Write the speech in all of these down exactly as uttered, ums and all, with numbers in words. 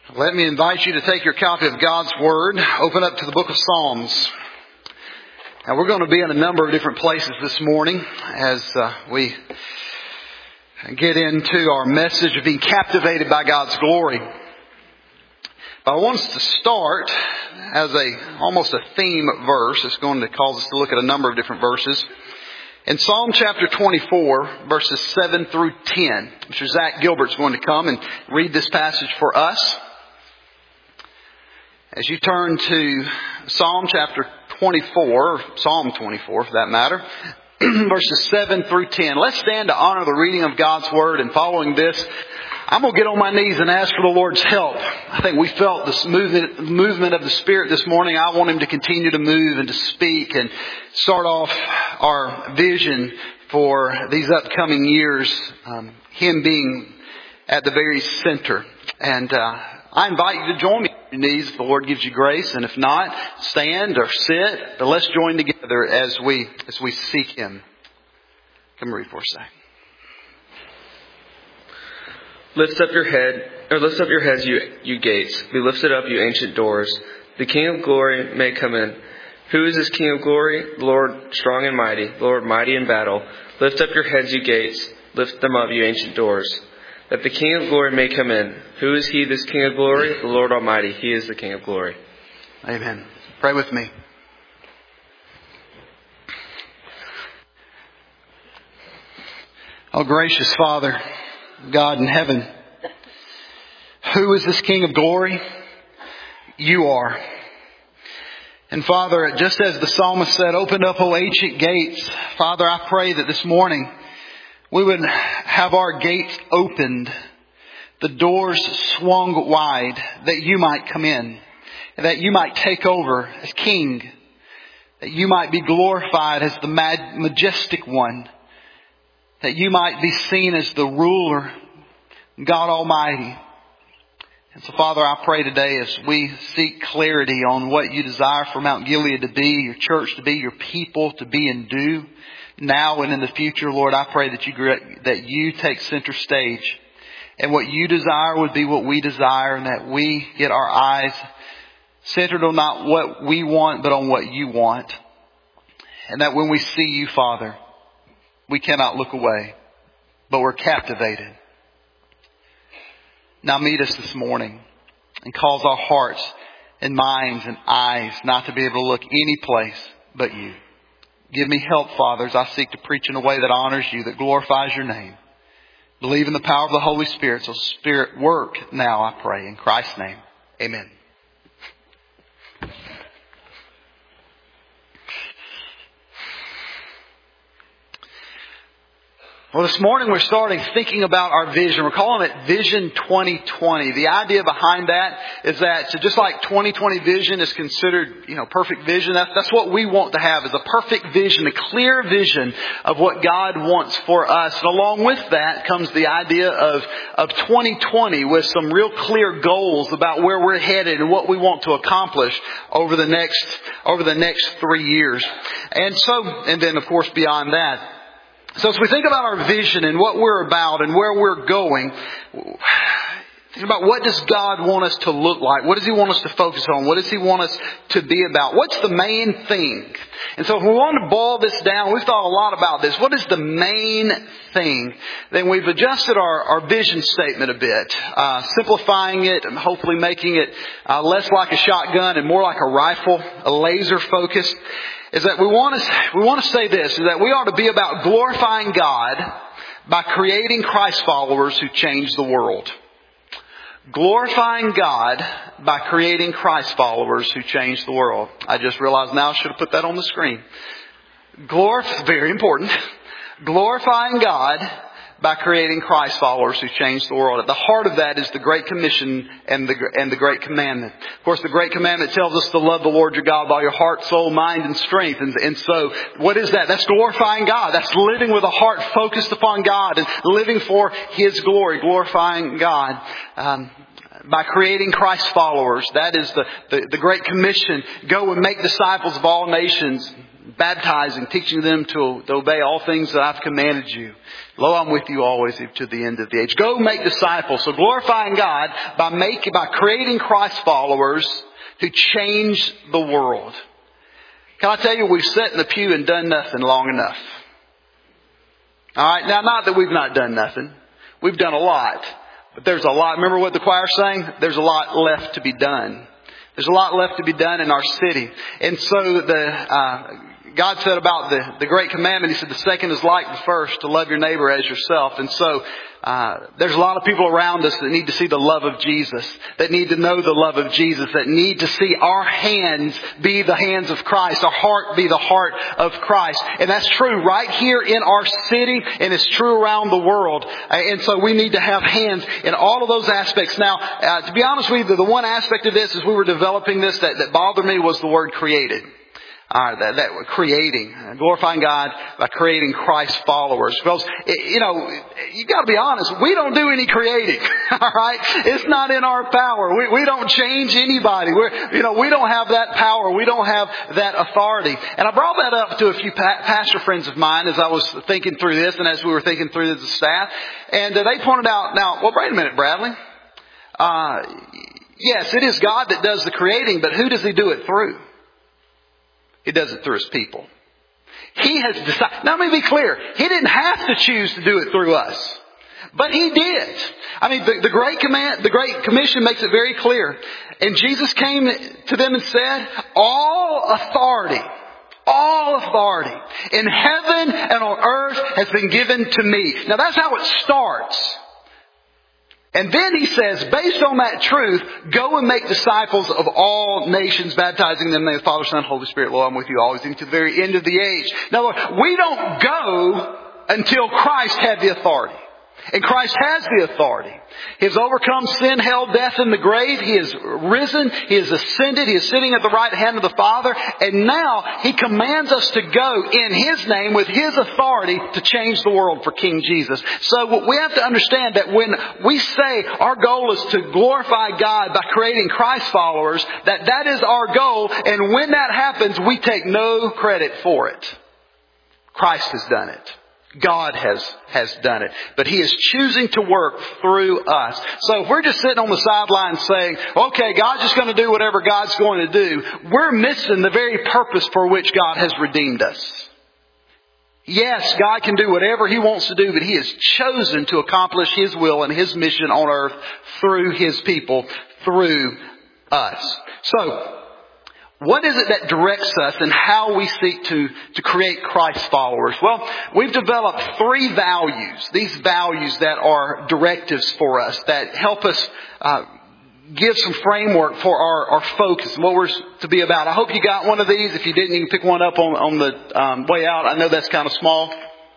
Let me invite you to take your copy of God's Word, open up to the book of Psalms. Now we're going to be in a number of different places this morning as uh, we get into our message of being captivated by God's glory. But I want us to start as a almost a theme verse. It's going to cause us to look at a number of different verses. In Psalm chapter twenty-four, verses seven through ten, Mister Zach Gilbert's going to come and read this passage for us. As you turn to Psalm chapter twenty-four, Psalm twenty-four for that matter, verses seven through ten. Let's stand to honor the reading of God's Word, and following this, I'm going to get on my knees and ask for the Lord's help. I think we felt this movement, movement of the Spirit this morning. I want Him to continue to move and to speak and start off our vision for these upcoming years, um, Him being at the very center. And uh, I invite you to join me on your knees if the Lord gives you grace. And if not, stand or sit. But let's join together as we as we seek Him. Come read for a second. Lift up your head, or lift up your heads, you you gates. Be lifted up, you ancient doors. The King of glory may come in. Who is this King of glory? The Lord strong and mighty, the Lord mighty in battle. Lift up your heads, you gates. Lift them up, you ancient doors. That the King of glory may come in. Who is He, this King of glory? The Lord Almighty. He is the King of glory. Amen. Pray with me. Oh, gracious Father, God in heaven, who is this King of glory? You are. And Father, just as the psalmist said, open up, O ancient gates. Father, I pray that this morning we would have our gates opened, the doors swung wide, that you might come in, that you might take over as King, that you might be glorified as the majestic one, that you might be seen as the ruler, God Almighty. And so, Father, I pray today as we seek clarity on what you desire for Mount Gilead to be, your church to be, your people to be and do, now and in the future, Lord, I pray that you that you take center stage. And what you desire would be what we desire, and that we get our eyes centered on not what we want, but on what you want. And that when we see you, Father, we cannot look away, but we're captivated. Now meet us this morning and cause our hearts and minds and eyes not to be able to look any place but you. Give me help, Father, as I seek to preach in a way that honors you, that glorifies your name. Believe in the power of the Holy Spirit. So Spirit, work now, I pray. In Christ's name, amen. Well, this morning we're starting thinking about our vision. We're calling it Vision twenty twenty. The idea behind that is that, so just like twenty twenty vision is considered, you know, perfect vision, that's, that's what we want to have, is a perfect vision, a clear vision of what God wants for us. And along with that comes the idea of, of twenty twenty with some real clear goals about where we're headed and what we want to accomplish over the next, over the next three years. And so, and then of course beyond that. So as we think about our vision and what we're about and where we're going, think about what does God want us to look like? What does He want us to focus on? What does He want us to be about? What's the main thing? And so if we want to boil this down, we've thought a lot about this. What is the main thing? Then we've adjusted our, our vision statement a bit, uh, simplifying it and hopefully making it uh, less like a shotgun and more like a rifle, a laser focused. Is that we want to we want to say this, is that we ought to be about glorifying God by creating Christ followers who change the world. Glorifying God by creating Christ followers who change the world. I just realized now I should have put that on the screen. Glorify, very important. Glorifying God by creating Christ followers who change the world. At the heart of that is the Great Commission and the and the Great Commandment. Of course, the Great Commandment tells us to love the Lord your God by all your heart, soul, mind, and strength. And, and so, what is that? That's glorifying God. That's living with a heart focused upon God and living for His glory, glorifying God. Um, by creating Christ followers. That is the, the, the Great Commission. Go and make disciples of all nations, baptizing, teaching them to, to obey all things that I've commanded you. Lo, I'm with you always to the end of the age. Go make disciples. So glorifying God by making, by creating Christ followers who change the world. Can I tell you, we've sat in the pew and done nothing long enough. All right. Now, not that we've not done nothing. We've done a lot. But there's a lot. Remember what the choir's saying? There's a lot left to be done. There's a lot left to be done in our city. And so the, uh, God said about the, the great commandment, He said the second is like the first, to love your neighbor as yourself. And so uh, there's a lot of people around us that need to see the love of Jesus, that need to know the love of Jesus, that need to see our hands be the hands of Christ, our heart be the heart of Christ. And that's true right here in our city, and it's true around the world. And so we need to have hands in all of those aspects. Now, uh, to be honest with you, the one aspect of this as we were developing this that, that bothered me was the word created. Uh, that, that creating, glorifying God by creating Christ followers. Because, you know, you got to be honest, we don't do any creating. All right, it's not in our power. We we don't change anybody. We're you know we don't have that power. We don't have that authority. And I brought that up to a few pa- pastor friends of mine as I was thinking through this, and as we were thinking through this as a staff, and uh, they pointed out, now, well, wait a minute, Bradley. Uh, yes, it is God that does the creating, but who does He do it through? He does it through His people. He has decided. Now let me be clear. He didn't have to choose to do it through us. But He did. I mean, the, the Great Command, the Great Commission makes it very clear. And Jesus came to them and said, all authority, all authority in heaven and on earth has been given to me. Now that's how it starts. And then He says, based on that truth, go and make disciples of all nations, baptizing them in the name of the Father, Son, Holy Spirit. Lord, I'm with you always, into the very end of the age. Now, we don't go until Christ had the authority. And Christ has the authority. He has overcome sin, hell, death, and the grave. He has risen. He has ascended. He is sitting at the right hand of the Father. And now He commands us to go in His name with His authority to change the world for King Jesus. So we have to understand that when we say our goal is to glorify God by creating Christ followers, that that is our goal. And when that happens, we take no credit for it. Christ has done it. God has, has done it. But He is choosing to work through us. So if we're just sitting on the sidelines saying, okay, God's just going to do whatever God's going to do, we're missing the very purpose for which God has redeemed us. Yes, God can do whatever He wants to do, but He has chosen to accomplish His will and His mission on earth through His people, through us. So, what is it that directs us in how we seek to, to create Christ followers? Well, we've developed three values. These values that are directives for us, that help us uh, give some framework for our, our focus and what we're to be about. I hope you got one of these. If you didn't, you can pick one up on, on the um, way out. I know that's kind of small.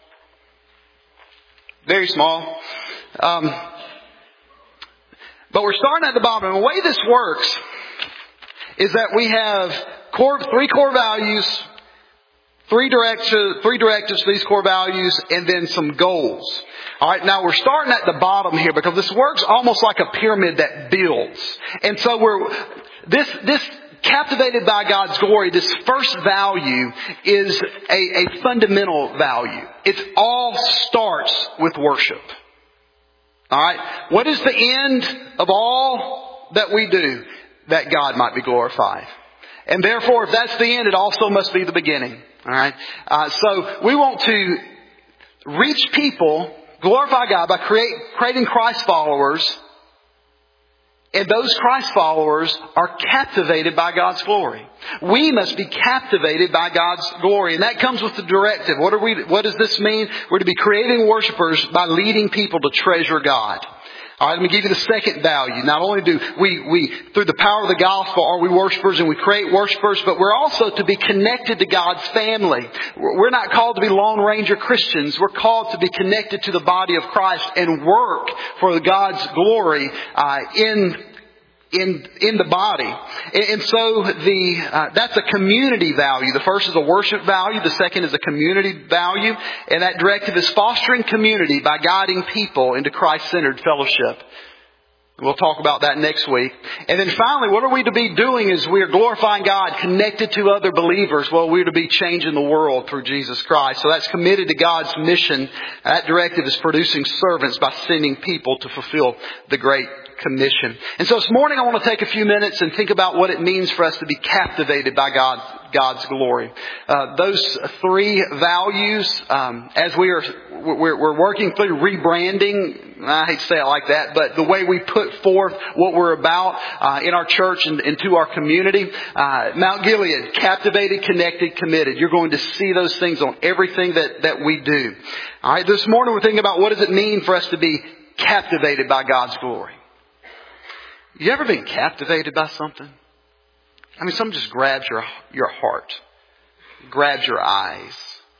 Very small. Um, but we're starting at the bottom. And the way this works is that we have core, three core values, three directives, three directives for these core values, and then some goals. All right, now we're starting at the bottom here because this works almost like a pyramid that builds. And so we're this this captivated by God's glory. This first value is a, a fundamental value. It all starts with worship. All right, what is the end of all that we do? That God might be glorified. And therefore, if that's the end, it also must be the beginning. All right. Uh, so we want to reach people, glorify God by create, creating Christ followers. And those Christ followers are captivated by God's glory. We must be captivated by God's glory. And that comes with the directive. What are we, what does this mean? We're to be creating worshipers by leading people to treasure God. All right, let me give you the second value. Not only do we, we, through the power of the gospel, are we worshipers and we create worshipers, but we're also to be connected to God's family. We're not called to be Lone Ranger Christians. We're called to be connected to the body of Christ and work for God's glory uh, in in in the body. And, and so the uh, that's a community value. The first is a worship value. The second is a community value. And that directive is fostering community by guiding people into Christ-centered fellowship. We'll talk about that next week. And then finally, what are we to be doing as we are glorifying God, connected to other believers? Well, we're to be changing the world through Jesus Christ. So that's committed to God's mission. That directive is producing servants by sending people to fulfill the Great Commission. And so this morning I want to take a few minutes and think about what it means for us to be captivated by God's, God's glory. Uh, those three values, um, as we are, we're, we're working through rebranding, I hate to say it like that, but the way we put forth what we're about uh, in our church and, and to our community. Uh, Mount Gilead, captivated, connected, committed. You're going to see those things on everything that, that we do. All right, this morning we're thinking about what does it mean for us to be captivated by God's glory. You ever been captivated by something? I mean, something just grabs your your heart, grabs your eyes,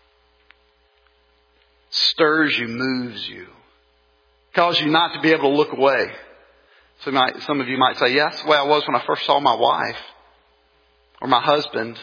stirs you, moves you, causes you not to be able to look away. So you might, some of you might say, yes, well, I was when I first saw my wife or my husband.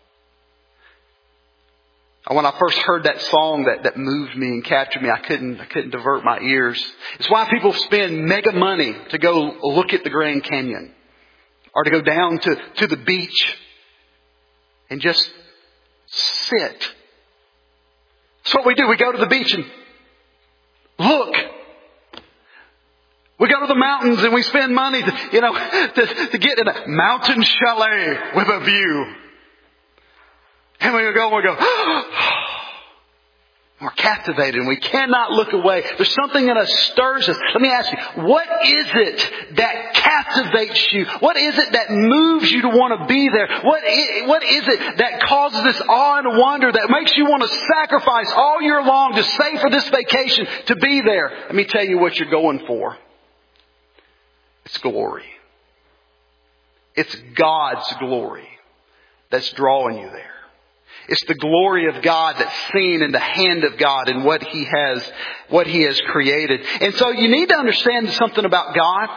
Or when I first heard that song that, that moved me and captured me, I couldn't, I couldn't divert my ears. It's why people spend mega money to go look at the Grand Canyon or to go down to, to the beach and just sit. That's what we do. We go to the beach and look. We go to the mountains and we spend money to, you know, to, to get in a mountain chalet with a view. And we go and we go, we're captivated and we cannot look away. There's something in us stirs us. Let me ask you, what is it that captivates you? What is it that moves you to want to be there? What is, what is it that causes this awe and wonder that makes you want to sacrifice all year long to save for this vacation to be there? Let me tell you what you're going for. It's glory. It's God's glory that's drawing you there. It's the glory of God that's seen in the hand of God and what He has, what He has created. And so you need to understand something about God.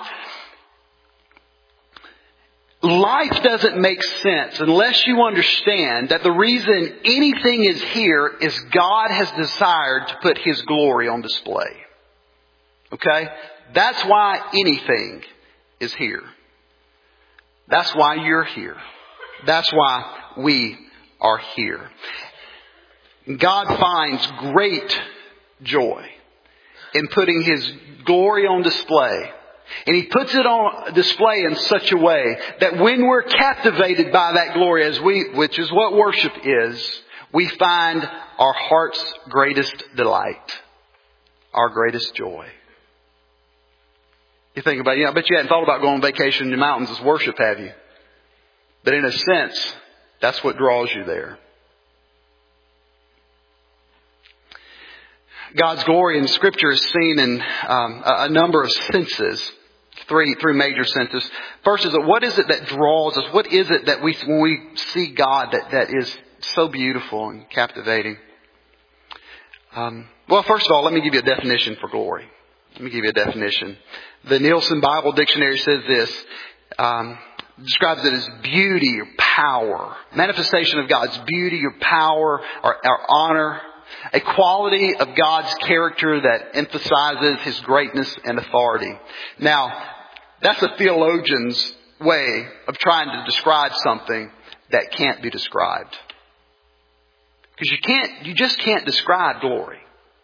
Life doesn't make sense unless you understand that the reason anything is here is God has desired to put His glory on display. Okay? That's why anything is here. That's why you're here. That's why we are here. God finds great joy in putting His glory on display. And He puts it on display in such a way that when we're captivated by that glory, as we, which is what worship is, we find our heart's greatest delight, our greatest joy. You think about it, you know, I bet you hadn't thought about going on vacation in the mountains as worship, have you? But in a sense, that's what draws you there. God's glory in Scripture is seen in um, a number of senses. Three, three major senses. First is that what is it that draws us? What is it that we, when we see God, that, that is so beautiful and captivating? Um, well, first of all, let me give you a definition for glory. Let me give you a definition. The Nielsen Bible Dictionary says this. Um, describes it as beauty or power. Manifestation of God's beauty or power or, or honor. A quality of God's character that emphasizes His greatness and authority. Now, that's a theologian's way of trying to describe something that can't be described. Because you can't, you just can't describe glory.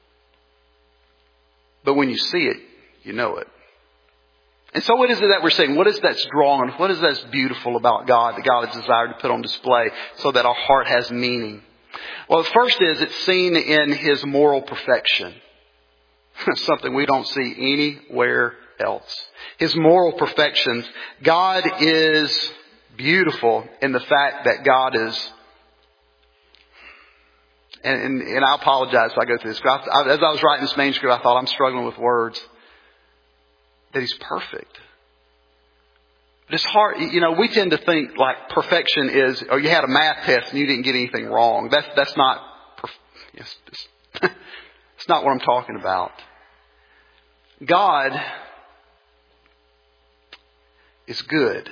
But when you see it, you know it. And so what is it that we're saying? What is that's drawing? What is that's beautiful about God that God has desired to put on display so that our heart has meaning? Well, the first is it's seen in His moral perfection. Something we don't see anywhere else. His moral perfections. God is beautiful in the fact that God is, and, and, and I apologize if I go through this. I, I, as I was writing this manuscript, I thought I'm struggling with words. That He's perfect. But it's hard, you know, we tend to think like perfection is, oh, you had a math test and you didn't get anything wrong. That's, that's not, it's, it's, it's not what I'm talking about. God is good.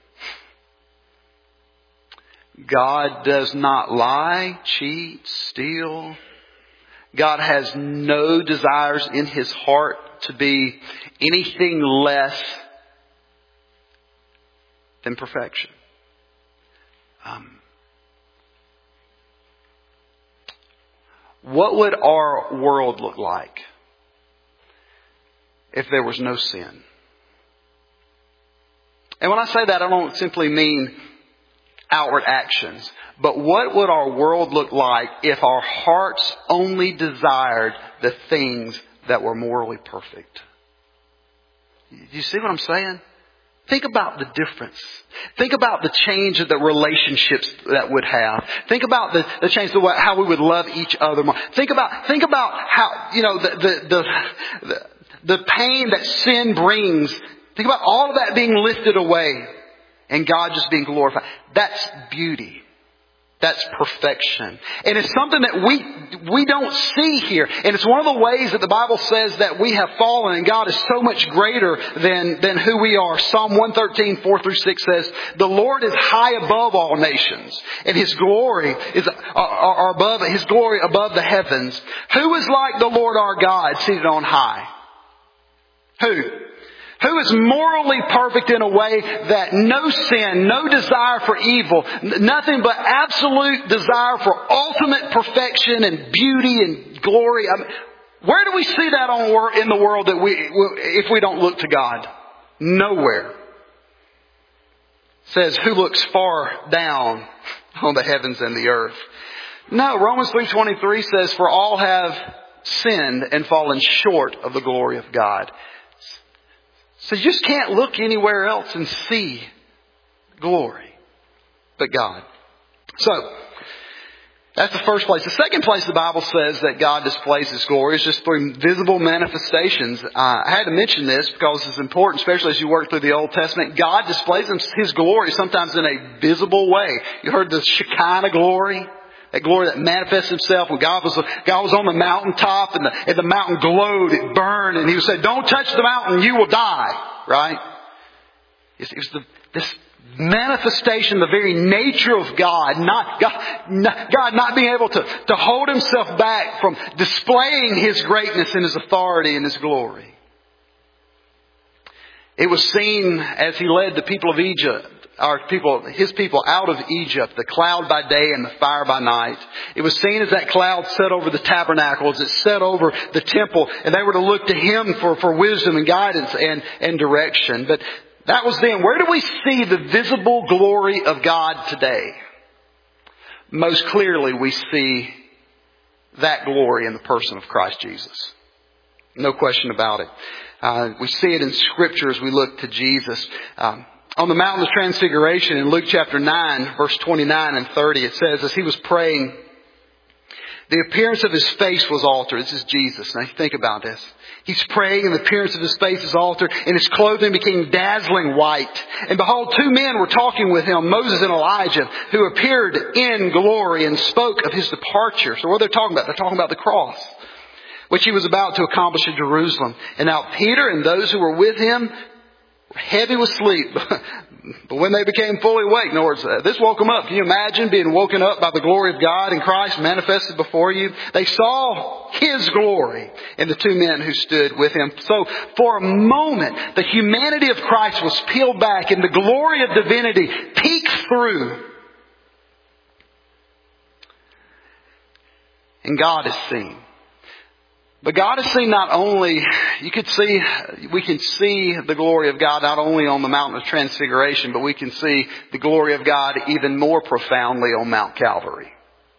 God does not lie, cheat, steal. God has no desires in His heart to be anything less than perfection. Um, what would our world look like if there was no sin? And when I say that, I don't simply mean outward actions. But what would our world look like if our hearts only desired the things that were morally perfect? Do you see what I'm saying? Think about the difference. Think about the change of the relationships that would have. Think about the, the change of how we would love each other more. Think about, think about how, you know, the, the, the, the, the pain that sin brings. Think about all of that being lifted away and God just being glorified. That's beauty. That's perfection. And it's something that we we don't see here. And it's one of the ways that the Bible says that we have fallen and God is so much greater than, than who we are. Psalm one thirteen, four through six says, the Lord is high above all nations and His glory is are, are above, His glory above the heavens. Who is like the Lord our God seated on high? Who? Who is morally perfect in a way that no sin, no desire for evil, nothing but absolute desire for ultimate perfection and beauty and glory. I mean, where do we see that on in the world that we, if we don't look to God? Nowhere. It says, who looks far down on the heavens and the earth? No, Romans three twenty-three says, for all have sinned and fallen short of the glory of God. So you just can't look anywhere else and see glory but God. So that's the first place. The second place the Bible says that God displays His glory is just through visible manifestations. Uh, I had to mention this because it's important, especially as you work through the Old Testament. God displays His glory sometimes in a visible way. You heard the Shekinah glory. That glory that manifests Himself when God was, God was on the mountaintop and the, and the mountain glowed, it burned, and He would say, don't touch the mountain, you will die. Right? It was the, this manifestation, the very nature of God, not God not, God not being able to, to hold Himself back from displaying His greatness and His authority and His glory. It was seen as He led the people of Egypt, our people, His people out of Egypt, the cloud by day and the fire by night. It was seen as that cloud set over the tabernacle, as it set over the temple, and they were to look to Him for, for wisdom and guidance and, and direction. But that was then. Where do we see the visible glory of God today? Most clearly we see that glory in the person of Christ Jesus. No question about it. Uh, we see it in Scripture as we look to Jesus. Um, On the Mountain of Transfiguration in Luke chapter nine, verse twenty-nine and thirty, it says, as He was praying, the appearance of His face was altered. This is Jesus. Now think about this. He's praying and the appearance of His face is altered and His clothing became dazzling white. And behold, two men were talking with Him, Moses and Elijah, who appeared in glory and spoke of His departure. So what are they talking about? They're talking about the cross, which He was about to accomplish in Jerusalem. And now Peter and those who were with Him heavy with sleep. But when they became fully awake, in other words, this woke them up. Can you imagine being woken up by the glory of God and Christ manifested before you? They saw His glory in the two men who stood with Him. So for a moment, the humanity of Christ was peeled back and the glory of divinity peeked through. And God is seen. But God is seen not only, you could see, we can see the glory of God not only on the Mountain of Transfiguration, but we can see the glory of God even more profoundly on Mount Calvary.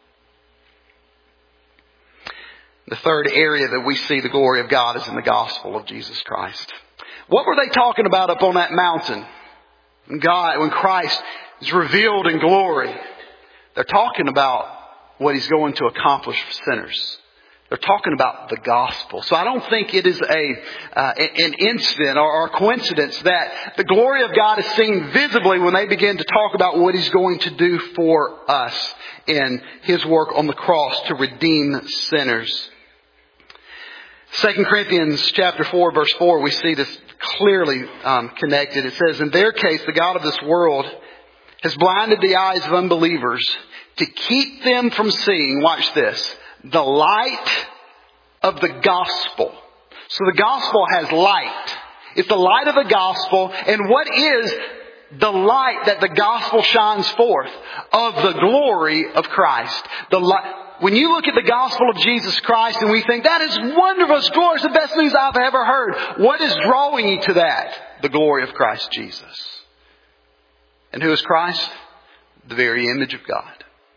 The third area that we see the glory of God is in the gospel of Jesus Christ. What were they talking about up on that mountain? When God, when Christ is revealed in glory, they're talking about what He's going to accomplish for sinners. They're talking about the gospel. So I don't think it is a uh, an incident or a coincidence that the glory of God is seen visibly when they begin to talk about what He's going to do for us in His work on the cross to redeem sinners. Second Corinthians chapter four, verse four, we see this clearly um, connected. It says, in their case, the God of this world has blinded the eyes of unbelievers to keep them from seeing, watch this, the light of the gospel. So the gospel has light. It's the light of the gospel. And what is the light that the gospel shines forth of the glory of Christ. The light. When you look at the gospel of Jesus Christ and we think, that is wonderful, it's glorious, the best news I've ever heard. What is drawing you to that? The glory of Christ Jesus. And who is Christ? The very image of God.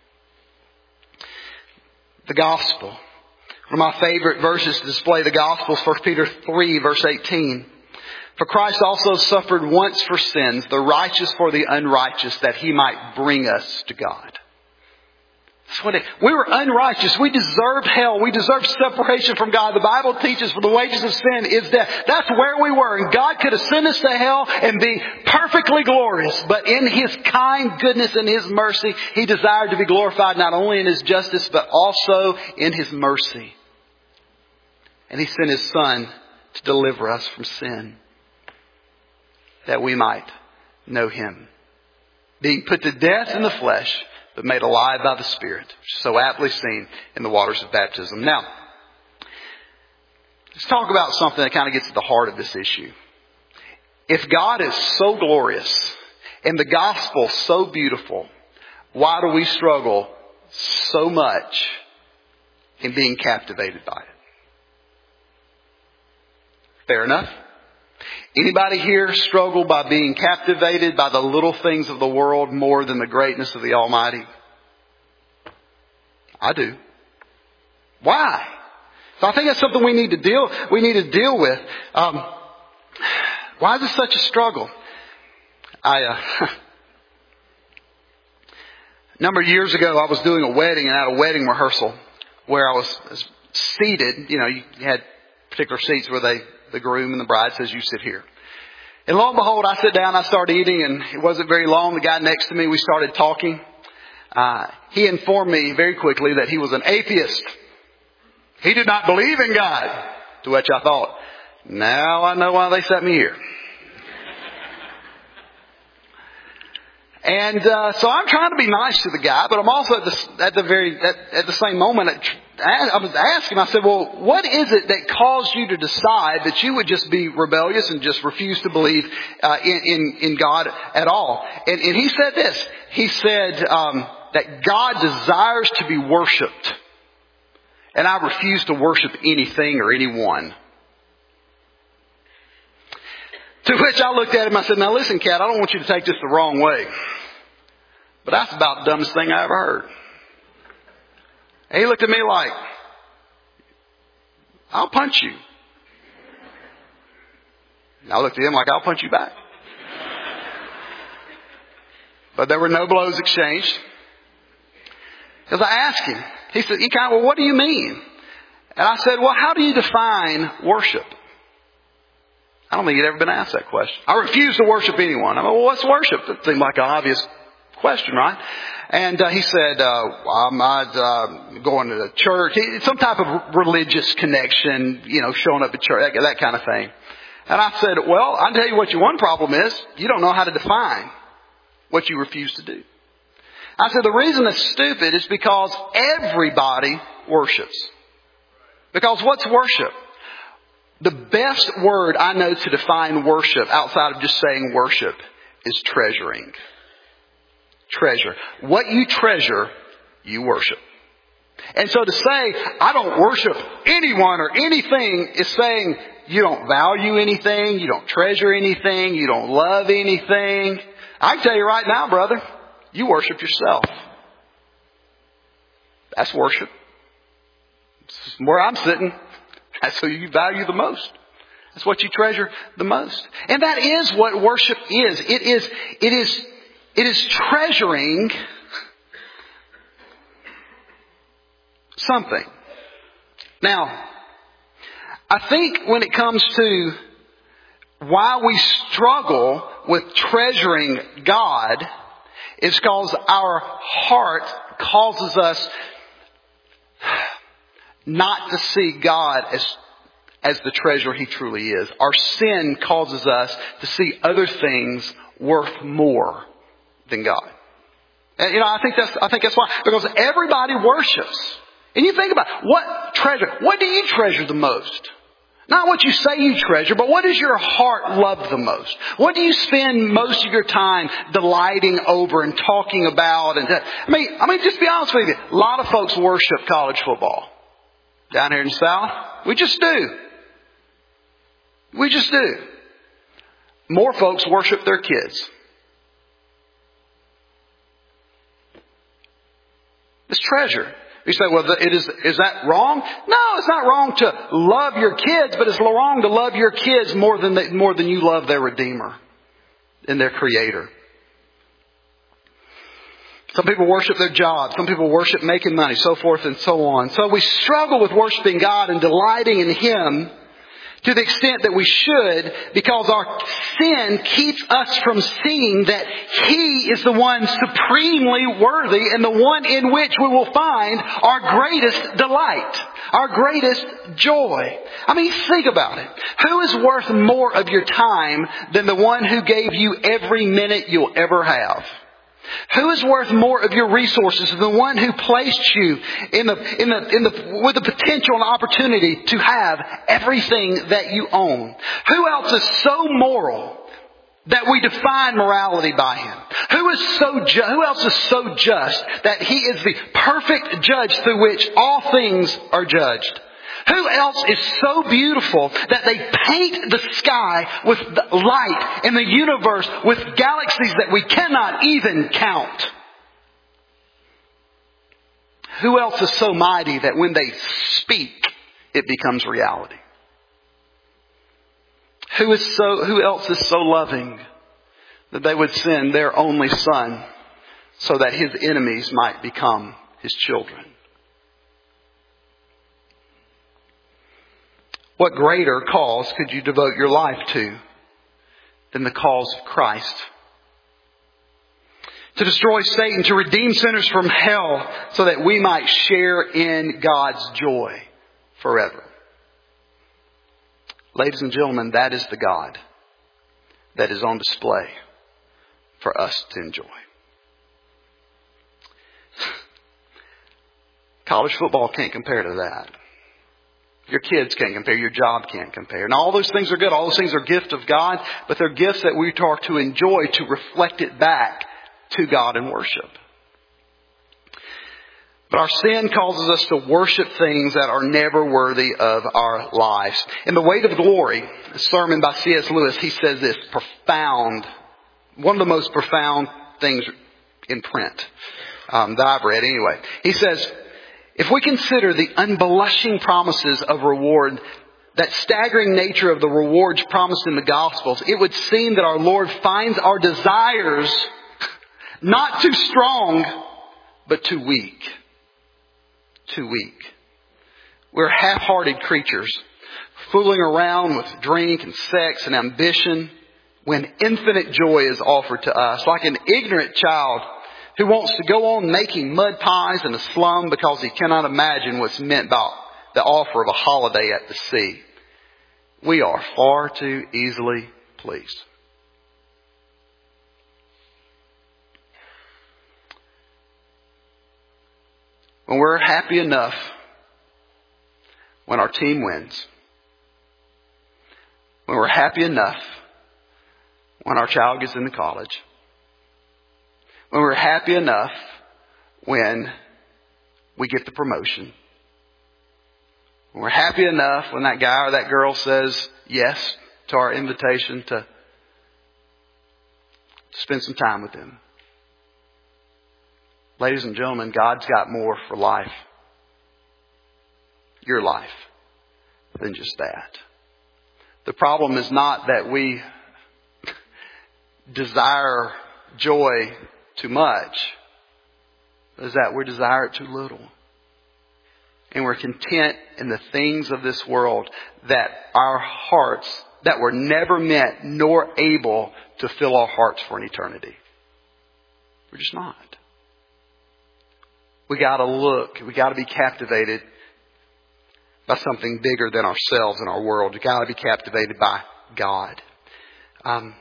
The gospel. One of my favorite verses to display the gospel is First Peter three, verse eighteen. For Christ also suffered once for sins, the righteous for the unrighteous, that He might bring us to God. That's what it, we were unrighteous. We deserved hell. We deserved separation from God. The Bible teaches for the wages of sin is death. That's where we were. And God could have sent us to hell and be perfectly glorious. But in His kind goodness and His mercy, He desired to be glorified not only in His justice, but also in His mercy. And He sent His Son to deliver us from sin, that we might know Him. Being put to death in the flesh, but made alive by the Spirit. So aptly seen in the waters of baptism. Now, let's talk about something that kind of gets to the heart of this issue. If God is so glorious and the gospel so beautiful, why do we struggle so much in being captivated by it? Fair enough? Anybody here struggle by being captivated by the little things of the world more than the greatness of the Almighty? I do. Why? So I think that's something we need to deal, we need to deal with. Um, why is this such a struggle? I, uh, a number of years ago, I was doing a wedding and at a wedding rehearsal where I was, was seated. You know, you had particular seats where they, the groom and the bride says, you sit here. And lo and behold, I sit down, I start eating, and it wasn't very long. The guy next to me, we started talking. Uh, he informed me very quickly that he was an atheist. He did not believe in God. To which I thought, now I know why they sent me here. And uh, so I'm trying to be nice to the guy, but I'm also at the, at the very at, at the same moment, I was asking, I said, well, what is it that caused you to decide that you would just be rebellious and just refuse to believe uh, in, in in God at all? And, and he said this. He said um, that God desires to be worshipped, and I refuse to worship anything or anyone. To which I looked at him, I said, now listen, Cat, I don't want you to take this the wrong way, but that's about the dumbest thing I ever heard. And he looked at me like, I'll punch you. And I looked at him like, I'll punch you back. But there were no blows exchanged. Because I asked him, he said, he kind of, well, what do you mean? And I said, well, how do you define worship? I don't think he'd ever been asked that question. I refuse to worship anyone. I mean, well, what's worship? That seemed like an obvious question, right? And uh, he said, uh, I'm not uh, going to the church. Some type of religious connection, you know, showing up at church, that, that kind of thing. And I said, well, I'll tell you what your one problem is. You don't know how to define what you refuse to do. I said, the reason it's stupid is because everybody worships. Because what's worship? The best word I know to define worship outside of just saying worship is treasuring. Treasure. What you treasure, you worship. And so to say, I don't worship anyone or anything is saying you don't value anything, you don't treasure anything, you don't love anything. I can tell you right now, brother, you worship yourself. That's worship. It's where I'm sitting. That's who you value the most. That's what you treasure the most. And that is what worship is. It is, it is, it is treasuring something. Now, I think when it comes to why we struggle with treasuring God is because our heart causes us not to see God as, as the treasure He truly is. Our sin causes us to see other things worth more than God. And, you know, I think that's, I think that's why. Because everybody worships. And you think about it, what treasure, what do you treasure the most? Not what you say you treasure, but what does your heart love the most? What do you spend most of your time delighting over and talking about? And I mean, I mean, just be honest with you. A lot of folks worship college football down here in the South. We just do. We just do. More folks worship their kids. It's treasure. You say, well, it is, is that wrong? No, it's not wrong to love your kids, but it's wrong to love your kids more than, they, more than you love their Redeemer and their Creator. Some people worship their job. Some people worship making money, so forth and so on. So we struggle with worshiping God and delighting in Him to the extent that we should, because our sin keeps us from seeing that He is the one supremely worthy and the one in which we will find our greatest delight, our greatest joy. I mean, think about it. Who is worth more of your time than the one who gave you every minute you'll ever have? Who is worth more of your resources than the one who placed you in the, in the, in the, with the potential and opportunity to have everything that you own? Who else is so moral that we define morality by Him? Who is so ju- who else is so just that He is the perfect judge through which all things are judged? Who else is so beautiful that they paint the sky with the light and the universe with galaxies that we cannot even count? Who else is so mighty that when they speak, it becomes reality? Who is so, who else is so loving that they would send their only Son so that His enemies might become His children? What greater cause could you devote your life to than the cause of Christ? To destroy Satan, to redeem sinners from hell so that we might share in God's joy forever. Ladies and gentlemen, that is the God that is on display for us to enjoy. College football can't compare to that. Your kids can't compare. Your job can't compare. And all those things are good. All those things are gifts of God. But they're gifts that we are to enjoy, to reflect it back to God in worship. But our sin causes us to worship things that are never worthy of our lives. In The Weight of Glory, a sermon by C S Lewis, he says this profound, one of the most profound things in print um, that I've read anyway. He says, if we consider the unblushing promises of reward, that staggering nature of the rewards promised in the Gospels, it would seem that our Lord finds our desires not too strong, but too weak. Too weak. We're half-hearted creatures, fooling around with drink and sex and ambition when infinite joy is offered to us, like an ignorant child who wants to go on making mud pies in a slum because he cannot imagine what's meant by the offer of a holiday at the sea. We are far too easily pleased. When we're happy enough when our team wins, when we're happy enough when our child gets into college, when we're happy enough when we get the promotion, when we're happy enough when that guy or that girl says yes to our invitation to spend some time with them. Ladies and gentlemen, God's got more for life, your life, than just that. The problem is not that we desire joy too much, is that we desire it too little. And we're content in the things of this world that our hearts, that were never meant nor able to fill our hearts for an eternity. We're just not. We got to look, we got to be captivated by something bigger than ourselves and our world. We got to be captivated by God. Um,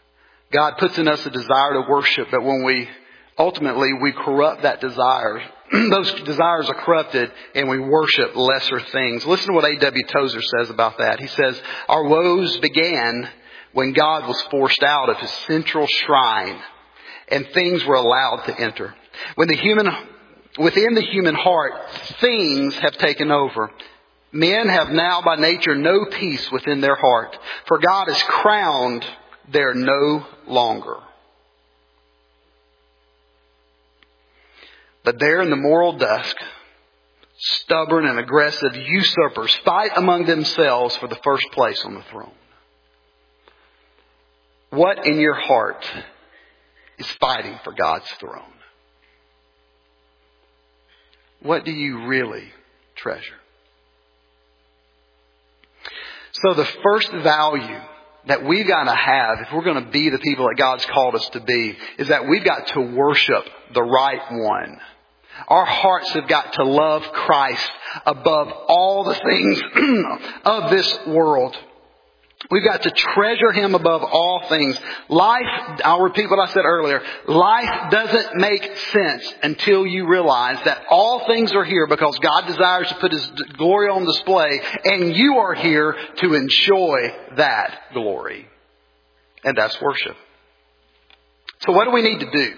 God puts in us a desire to worship, but when we ultimately we corrupt that desire those desires are corrupted and we worship lesser things. Listen to what A W Tozer says about that. He says, our woes began when God was forced out of his central shrine and things were allowed to enter. When the human, within the human heart, things have taken over. Men have now by nature no peace within their heart, for God has crowned there no longer. But there in the moral dusk, stubborn and aggressive usurpers fight among themselves for the first place on the throne. What in your heart is fighting for God's throne? What do you really treasure? So the first value that we've got to have if we're going to be the people that God's called us to be is that we've got to worship the right one. Our hearts have got to love Christ above all the things of this world. We've got to treasure Him above all things. Life, I'll repeat what I said earlier, life doesn't make sense until you realize that all things are here because God desires to put His glory on display, and you are here to enjoy that glory. And that's worship. So what do we need to do?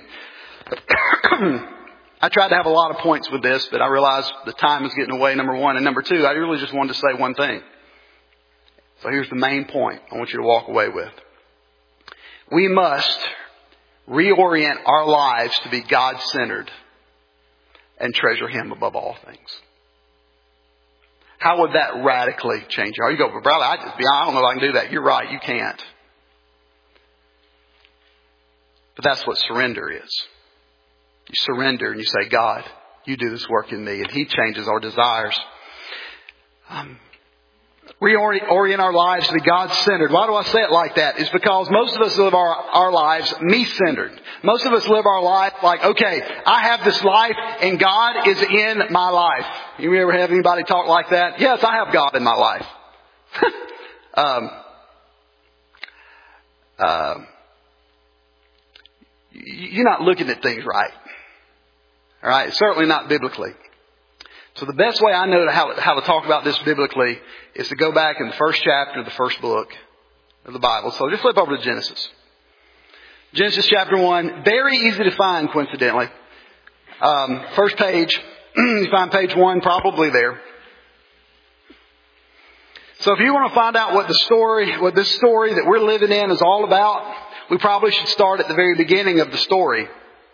I tried to have a lot of points with this, but I realized the time is getting away, number one. And number two, I really just wanted to say one thing. So here's the main point I want you to walk away with. We must reorient our lives to be God-centered and treasure Him above all things. How would that radically change you? You go, but brother, I just, I don't know if I can do that. You're right, you can't. But that's what surrender is. You surrender and you say, God, you do this work in me. And He changes our desires. Um, Reorient our lives to be God-centered. Why do I say it like that? It's because most of us live our, our lives me-centered. Most of us live our life like, okay, I have this life and God is in my life. You ever have anybody talk like that? Yes, I have God in my life. um, uh, you're not looking at things right. All right? Certainly not biblically. So the best way I know how to, how to talk about this biblically is to go back in the first chapter of the first book of the Bible. So just flip over to Genesis. Genesis chapter one, very easy to find coincidentally. Um, first page, you find page one probably there. So if you want to find out what the story, what this story that we're living in is all about, we probably should start at the very beginning of the story.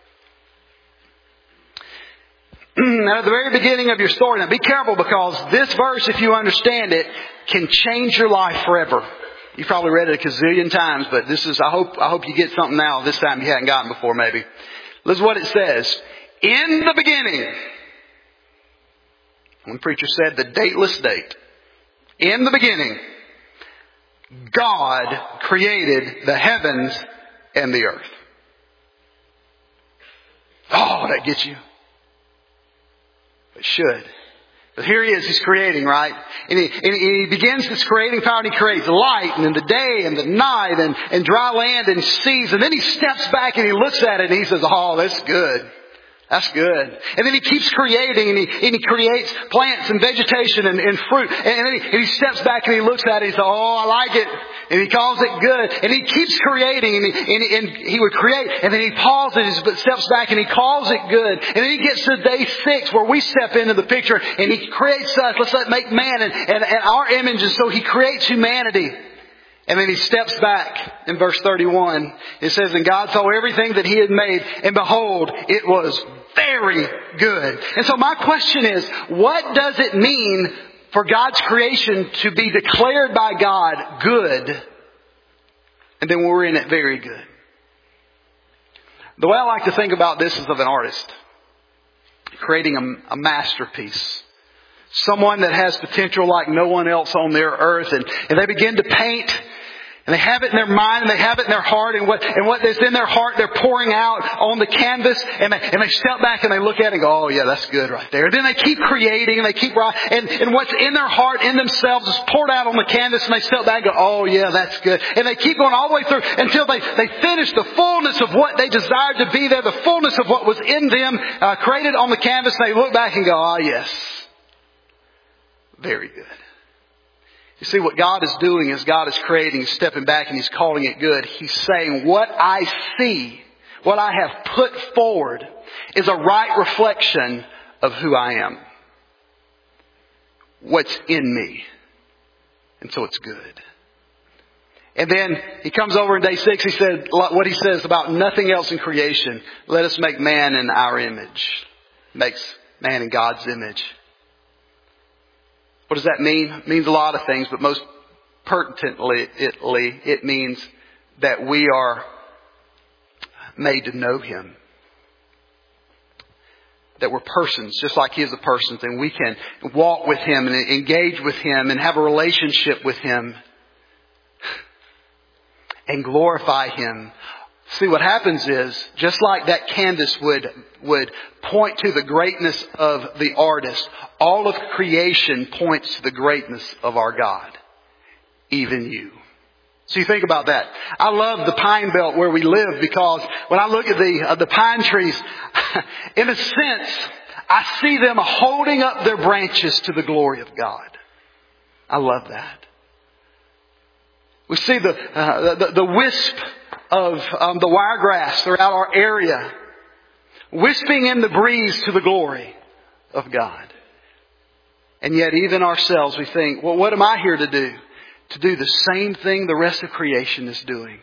Now, at the very beginning of your story, now be careful because this verse, if you understand it, can change your life forever. You've probably read it a gazillion times, but this is, I hope, I hope you get something now this time you hadn't gotten before maybe. Listen to what it says. In the beginning, one preacher said the dateless date. In the beginning, God created the heavens and the earth. Oh, that gets you. It should. But here He is, He's creating, right? And He, and he begins this creating power and He creates light and in the day and the night and, and dry land and seas. And then He steps back and He looks at it and He says, oh, that's good. That's good. And then He keeps creating and He, and he creates plants and vegetation and, and fruit. And then he, and he steps back and He looks at it and He says, oh, I like it. And He calls it good. And He keeps creating and He, and, and he would create. And then He pauses but steps back and He calls it good. And then He gets to day six where we step into the picture and He creates us. Let's let make man and, and, and our images. So He creates humanity. And then He steps back in verse thirty-one. It says, and God saw everything that He had made, and behold, it was very good. And so my question is, what does it mean for God's creation to be declared by God good, and then we're in it very good? The way I like to think about this is of an artist creating a, a masterpiece. Someone that has potential like no one else on their earth. And, and they begin to paint And they have it in their mind, and they have it in their heart, and what, and what is in their heart, they're pouring out on the canvas, and they, and they step back and they look at it and go, oh yeah, that's good right there. Then they keep creating, and they keep, and, and what's in their heart, in themselves, is poured out on the canvas, and they step back and go, oh yeah, that's good. And they keep going all the way through until they, they finish the fullness of what they desired to be there, the fullness of what was in them, uh, created on the canvas, and they look back and go, ah yes, very good. You see, what God is doing is God is creating, He's stepping back, and He's calling it good. He's saying, what I see, what I have put forward, is a right reflection of who I am. What's in me. And so it's good. And then He comes over in day six, He said what He says about nothing else in creation. Let us make man in our image. Makes man in God's image. What does that mean? It means a lot of things, but most pertinently, it means that we are made to know Him. That we're persons, just like He is a person, and we can walk with Him and engage with Him and have a relationship with Him and glorify Him. See, what happens is, just like that canvas would, would point to the greatness of the artist, all of creation points to the greatness of our God. Even you. So you think about that. I love the pine belt where we live, because when I look at the, uh, the pine trees, in a sense, I see them holding up their branches to the glory of God. I love that. We see the, uh, the, the wisp of um, the wiregrass throughout our area, wisping in the breeze to the glory of God. And yet even ourselves, we think, well, what am I here to do? To do the same thing the rest of creation is doing.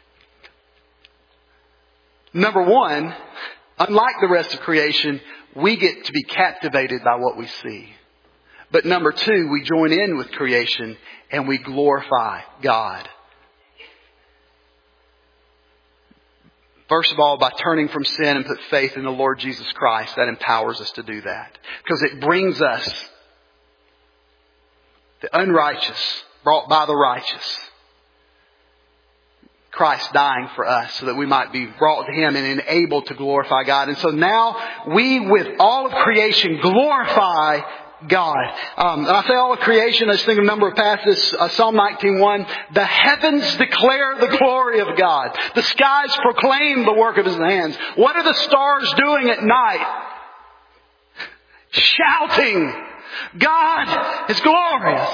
Number one, unlike the rest of creation, we get to be captivated by what we see. But number two, we join in with creation and we glorify God. First of all, by turning from sin and put faith in the Lord Jesus Christ, that empowers us to do that. Because it brings us the unrighteous brought by the righteous. Christ dying for us so that we might be brought to Him and enabled to glorify God. And so now we, with all of creation, glorify God. Um, and I say all of creation, I just think of a number of passages. Uh, Psalm nineteen one. The heavens declare the glory of God. The skies proclaim the work of His hands. What are the stars doing at night? Shouting, God is glorious.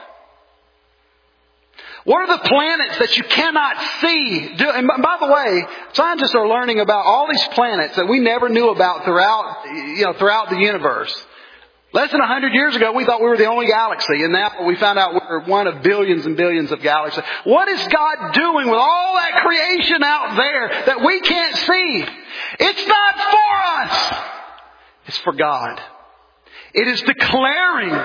What are the planets that you cannot see? Do, and by the way, scientists are learning about all these planets that we never knew about throughout, you know, throughout the universe. Less than a hundred years ago, we thought we were the only galaxy, and now we found out we're one of billions and billions of galaxies. What is God doing with all that creation out there that we can't see? It's not for us. It's for God. It is declaring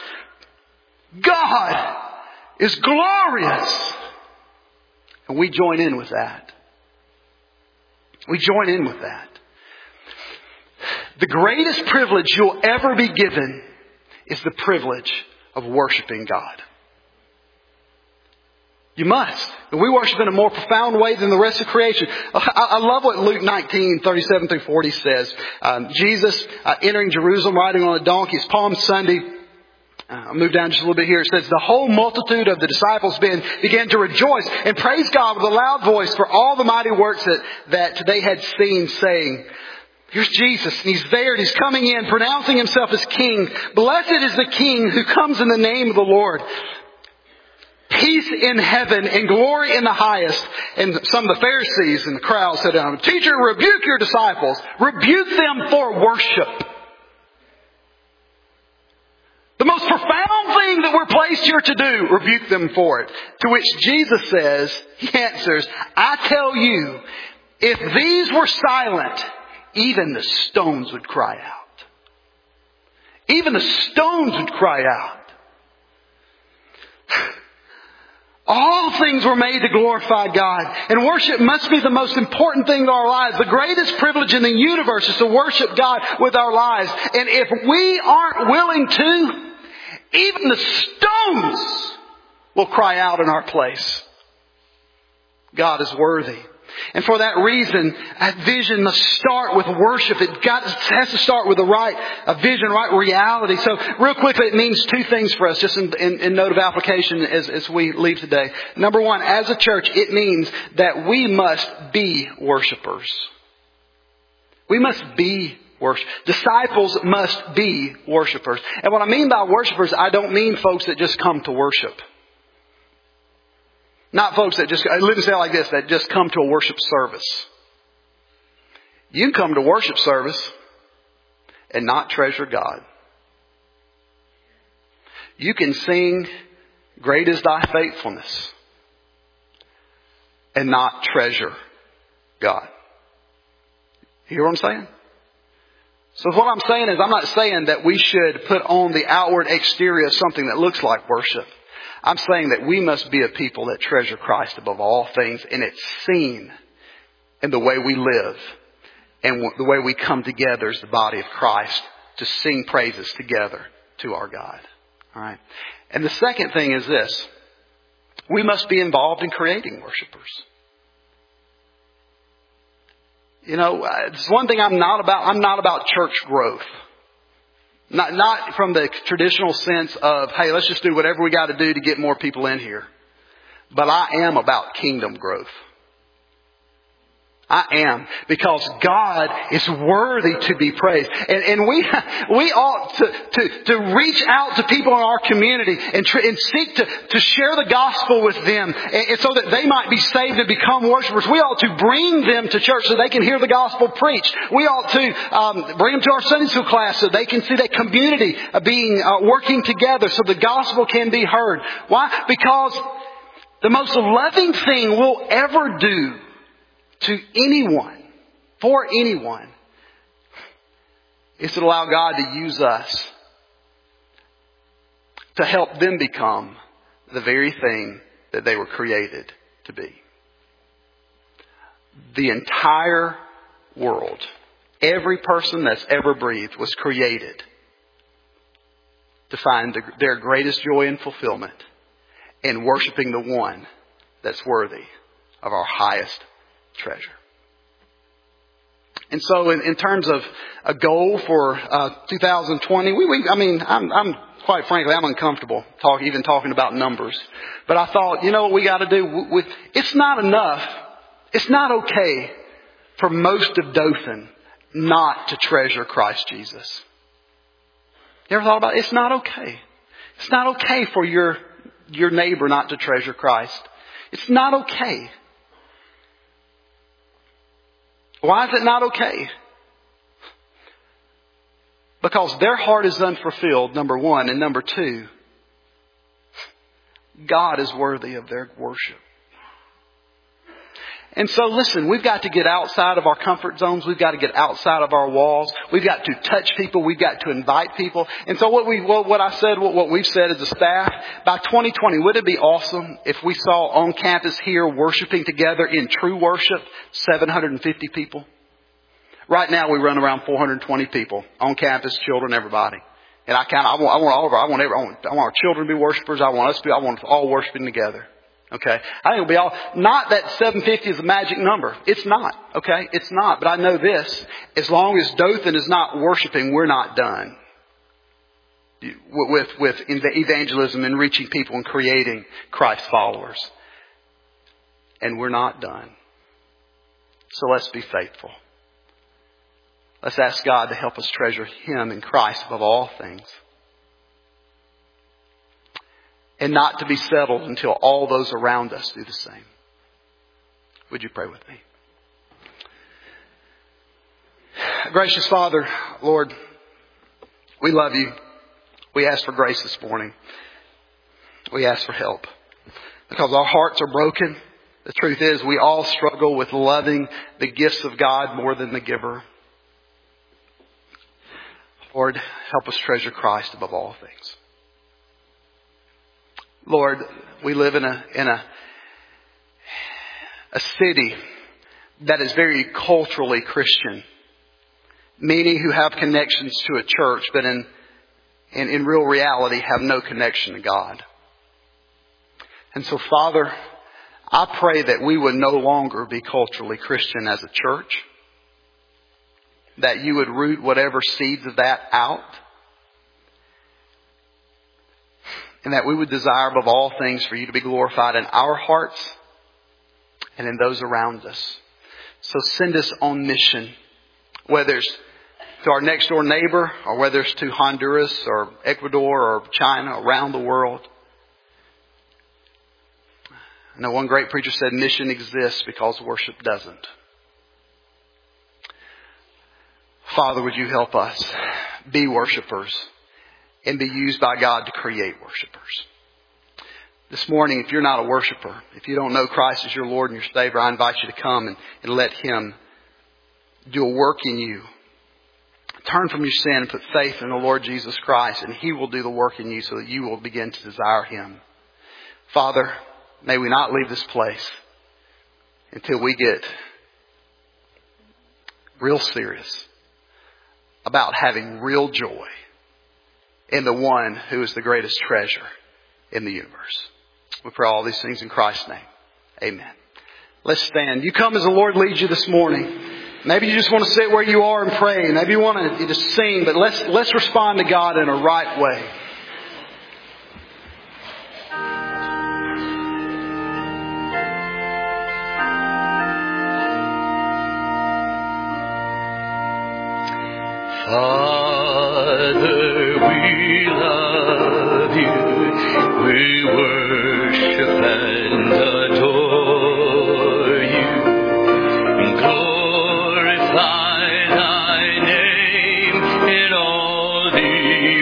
God is glorious. And we join in with that. We join in with that. The greatest privilege you'll ever be given is the privilege of worshiping God. You must. And we worship in a more profound way than the rest of creation. I, I love what Luke nineteen, thirty-seven through forty says. Um, Jesus uh, entering Jerusalem riding on a donkey. It's Palm Sunday. Uh, I'll move down just a little bit here. It says, the whole multitude of the disciples began to rejoice and praise God with a loud voice for all the mighty works that, that they had seen, saying, here's Jesus, and He's there, and He's coming in, pronouncing Himself as King. Blessed is the King who comes in the name of the Lord. Peace in heaven and glory in the highest. And some of the Pharisees in the crowd said to Him, Teacher, rebuke your disciples. Rebuke them for worship. The most profound thing that we're placed here to do, rebuke them for it. To which Jesus says, He answers, I tell you, if these were silent, even the stones would cry out. Even the stones would cry out. All things were made to glorify God. And worship must be the most important thing in our lives. The greatest privilege in the universe is to worship God with our lives. And if we aren't willing to, even the stones will cry out in our place. God is worthy. And for that reason, that vision must start with worship. It, got, it has to start with the right a vision, right reality. So real quickly, it means two things for us, just in, in, in note of application as, as we leave today. Number one, as a church, it means that we must be worshipers. We must be worship. Disciples must be worshipers. And what I mean by worshipers, I don't mean folks that just come to worship. Not folks that just, let me say it like this, that just come to a worship service. You can come to worship service and not treasure God. You can sing, "Great is thy faithfulness," and not treasure God. You hear what I'm saying? So what I'm saying is, I'm not saying that we should put on the outward exterior of something that looks like worship. I'm saying that we must be a people that treasure Christ above all things, and it's seen in the way we live and the way we come together as the body of Christ to sing praises together to our God. All right. And the second thing is this: we must be involved in creating worshipers. You know, it's one thing I'm not about. I'm not about church growth. Not, not from the traditional sense of, hey, let's just do whatever we got to do to get more people in here. But I am about kingdom growth. I am, because God is worthy to be praised. And, and we we ought to, to, to reach out to people in our community and, tr- and seek to, to share the gospel with them, and, and so that they might be saved and become worshipers. We ought to bring them to church so they can hear the gospel preached. We ought to um, bring them to our Sunday school class so they can see that community uh, being uh, working together so the gospel can be heard. Why? Because the most loving thing we'll ever do to anyone, for anyone, is to allow God to use us to help them become the very thing that they were created to be. The entire world, every person that's ever breathed, was created to find the, their greatest joy and fulfillment in worshiping the one that's worthy of our highest treasure. And so in, in terms of a goal for uh, two thousand twenty, we, we I mean, I'm, I'm quite frankly, I'm uncomfortable talk, even talking about numbers. But I thought, you know what we got to do? We, it's not enough. It's not okay for most of Dothan not to treasure Christ Jesus. You ever thought about it? It's not okay. It's not okay for your your neighbor not to treasure Christ. It's not okay. Why is it not okay? Because their heart is unfulfilled, number one. And number two, God is worthy of their worship. And so listen, we've got to get outside of our comfort zones. We've got to get outside of our walls. We've got to touch people. We've got to invite people. And so what we, what, what I said, what, what we've said as a staff, by twenty twenty, would it be awesome if we saw on campus here worshiping together in true worship, seven hundred fifty people? Right now we run around four hundred twenty people on campus, children, everybody. And I kind of, I want, I want all of our, I want every, I want, I want our children to be worshipers. I want us to be, I want us all worshiping together. Okay. I think it'll be all, not that seven fifty is a magic number. It's not. Okay. It's not. But I know this, as long as Dothan is not worshiping, we're not done with, with evangelism and reaching people and creating Christ followers. And we're not done. So let's be faithful. Let's ask God to help us treasure Him and Christ above all things. And not to be settled until all those around us do the same. Would you pray with me? Gracious Father, Lord, we love you. We ask for grace this morning. We ask for help. Because our hearts are broken. The truth is, we all struggle with loving the gifts of God more than the giver. Lord, help us treasure Christ above all things. Lord, we live in a in a a city that is very culturally Christian. Many who have connections to a church, but in, in, in real reality have no connection to God. And so, Father, I pray that we would no longer be culturally Christian as a church. That you would root whatever seeds of that out. And that we would desire above all things for you to be glorified in our hearts and in those around us. So send us on mission. Whether it's to our next door neighbor or whether it's to Honduras or Ecuador or China, around the world. I know one great preacher said mission exists because worship doesn't. Father, would you help us be worshipers and be used by God to create worshipers? This morning, if you're not a worshiper, if you don't know Christ as your Lord and your Savior, I invite you to come and, and let Him do a work in you. Turn from your sin and put faith in the Lord Jesus Christ, and He will do the work in you so that you will begin to desire Him. Father, may we not leave this place until we get real serious about having real joy in the one who is the greatest treasure in the universe. We pray all these things in Christ's name. Amen. Let's stand. You come as the Lord leads you this morning. Maybe you just want to sit where you are and pray. Maybe you want to just sing, but let's let's respond to God in a right way. Father, we love you. We worship and adore you. Glorify thy name in all the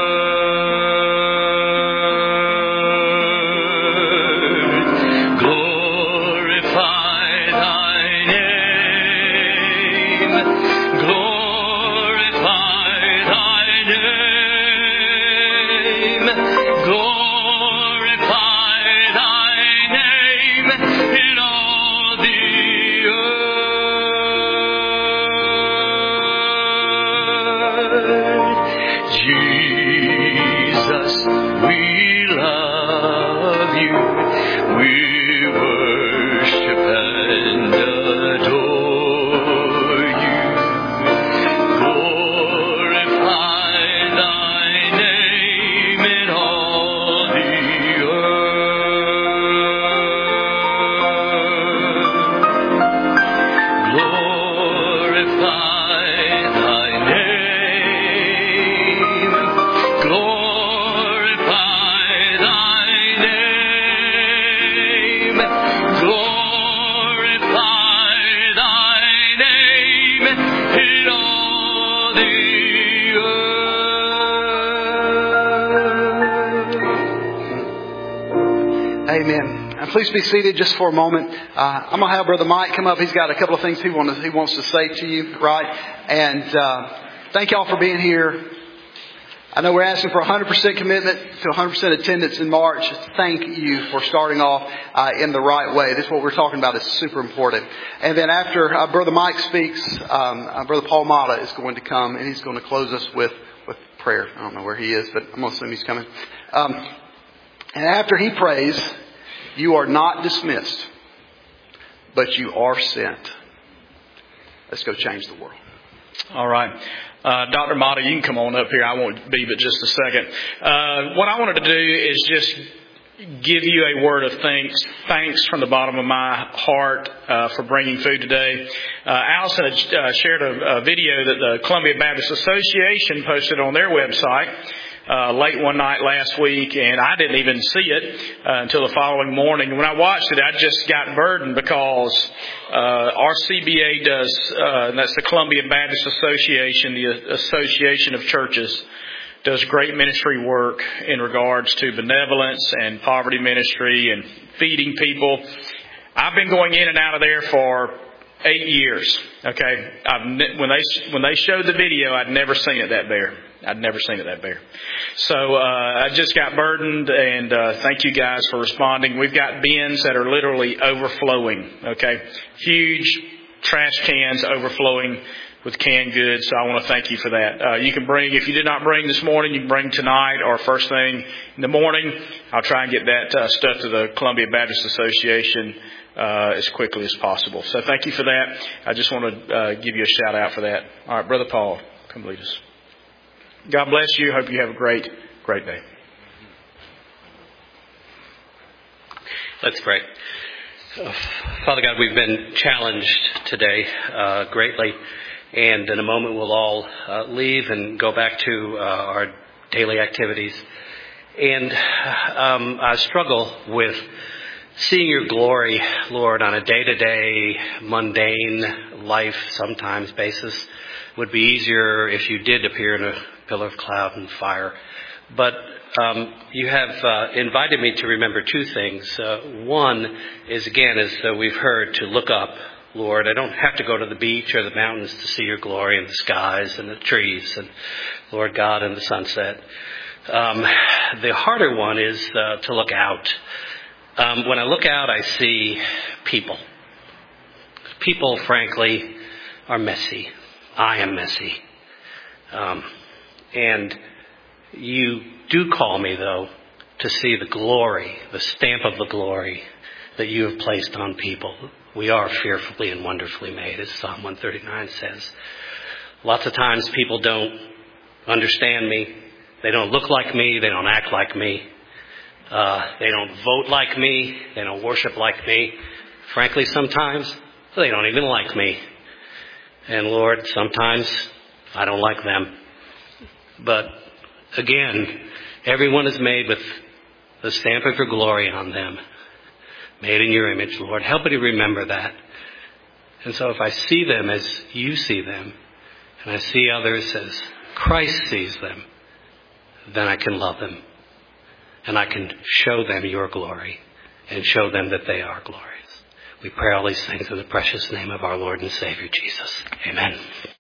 earth. Glorify thy name. Glorify thy name. Glorify thy name in all the earth. Jesus, we love you. We worship and adore you. Glorify thy name in all the earth. Glorify thy name. Glorify thy name. Glorify thy name in all the earth. Amen. And please be seated just for a moment. Uh, I'm going to have Brother Mike come up. He's got a couple of things he, want to, he wants to say to you, right? And uh, thank y'all for being here. I know we're asking for one hundred percent commitment to one hundred percent attendance in March. Thank you for starting off uh, in the right way. This is what we're talking about. It's super important. And then after uh, Brother Mike speaks, um, uh, Brother Paul Mata is going to come and he's going to close us with, with prayer. I don't know where he is, but I'm going to assume he's coming. Um, and after he prays, you are not dismissed, but you are sent. Let's go change the world. All right. Uh, Doctor Mata, you can come on up here. I won't be but just a second. Uh, what I wanted to do is just give you a word of thanks, thanks from the bottom of my heart uh, for bringing food today. Uh, Allison had uh, shared a, a video that the Columbia Baptist Association posted on their website Uh, late one night last week, and I didn't even see it uh, until the following morning. When I watched it, I just got burdened because uh, our C B A does, uh, and that's the Columbia Baptist Association, the Association of Churches, does great ministry work in regards to benevolence and poverty ministry and feeding people. I've been going in and out of there for eight years. Okay, I've ne- when they when they showed the video, I'd never seen it that bare. I'd never seen it that bare. So uh, I just got burdened, and uh, thank you guys for responding. We've got bins that are literally overflowing. Okay, huge trash cans overflowing with canned goods. So I want to thank you for that. Uh, you can bring, if you did not bring this morning, you can bring tonight or first thing in the morning. I'll try and get that uh, stuff to the Columbia Baptist Association uh, as quickly as possible. So thank you for that. I just want to uh, give you a shout out for that. All right, Brother Paul, come lead us. God bless you. Hope you have a great, great day. Let's pray. Uh, Father God, we've been challenged today uh, greatly, and in a moment we'll all uh, leave and go back to uh, our daily activities. And um, I struggle with seeing your glory, Lord, on a day-to-day, mundane life sometimes basis. Would be easier if you did appear in a pillar of cloud and fire. But um, you have uh, invited me to remember two things. Uh, one is, again, as uh, we've heard, to look up, Lord. I don't have to go to the beach or the mountains to see your glory in the skies and the trees and, Lord God, and the sunset. Um, the harder one is uh, to look out. Um, when I look out, I see people. People, frankly, are messy. I am messy. Um, and you do call me, though, to see the glory, the stamp of the glory that you have placed on people. We are fearfully and wonderfully made, as Psalm one thirty-nine says. Lots of times people don't understand me. They don't look like me. They don't act like me. Uh, they don't vote like me. They don't worship like me. Frankly, sometimes they don't even like me. And Lord, sometimes I don't like them. But again, everyone is made with the stamp of your glory on them. Made in your image, Lord. Help me to remember that. And so if I see them as you see them, and I see others as Christ sees them, then I can love them. And I can show them your glory and show them that they are glorious. We pray all these things in the precious name of our Lord and Savior, Jesus. Amen.